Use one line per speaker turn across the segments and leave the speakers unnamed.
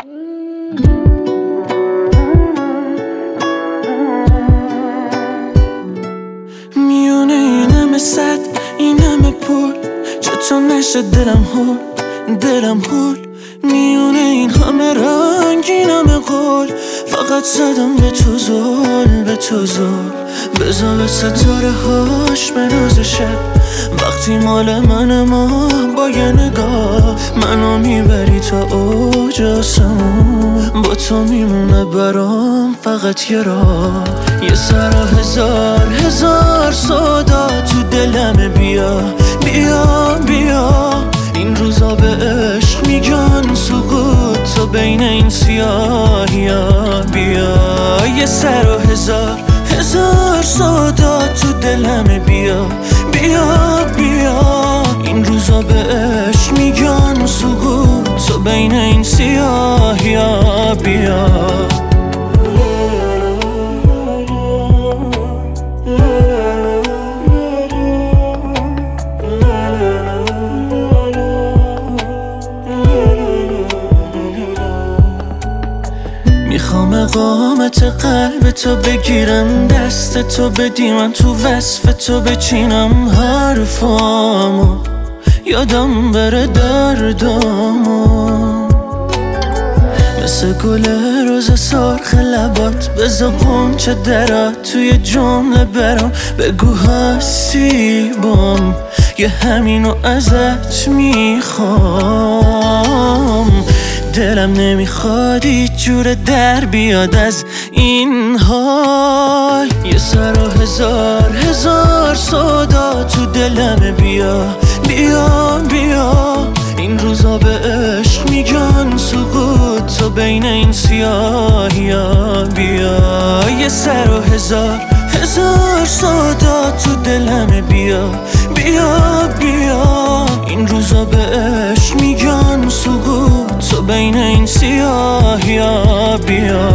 میونه این همه صد، این همه پول، چطور نشه دلم هول. میونه این همه رنگ، این همه قول، فقط زدم به تو زل. بذار به ستاره هاش بناز شب، وقتی مال من ما با یه نگاه منو میبری تا اوج آسمون. با تو میمونه برام فقط یه راه، یه سر و هزار سودا تو دلم. بیا این روزا به عشق میگن سقوط، تو بین این سیاهیا. بیا یه سر و هزار سودا تو دلم. بیا این روزا به عشق میگن سقوط، تو بین این سیاهیا. بیا میخوام اقامت قلب تو بگیرم، دست تو بدی من تو وصف تو بچینم حرفامو، یادم بره دردامو. مثل گل روز سرخ لبات بذار قنچه درات توی جمله برام بگو هستی بام، یه همینو ازت میخوام. دلم نمیخواد هیچ جور در بیاد از این حال، یه سر و هزار سودا تو دلم. بیا این روزا به عشق میگن سقوط، تو بین این سیاهیا. بیا یه سر و هزار سودا تو دلم. بیا این روزا به عشق میگن سقوط، تو بین این سیاهیا. بیا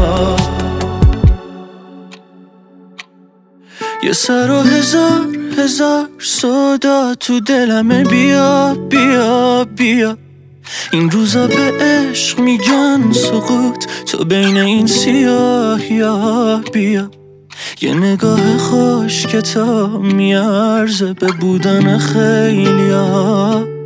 یه سر و هزار سودا تو دلم. بیا این روزا به عشق میگن سقوط، تو بین این سیاهیا. بیا یه نگاه خوش که تا میارزه به بودن خیلیا.